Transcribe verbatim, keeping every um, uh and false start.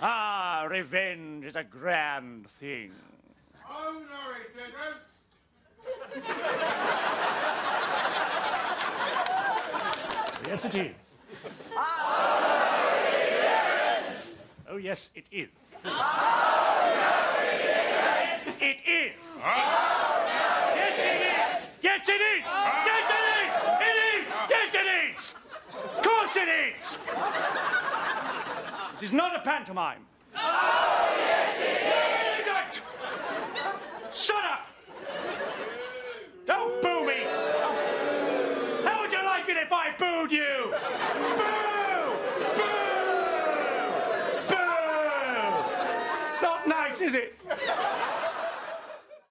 Ah, revenge is a grand thing. Oh, no, it isn't. Yes, it is. Oh, yes, it is. Yes, it is. Yes, it is. Yes, it is. Yes, it is. It is. Yes, it is. Of course it is. This is not a pantomime. Oh, yes, it is. Isn't. Shut up. Don't boo me. How would you like it if I booed you? Boo! Boo! Boo! It's not nice, is it?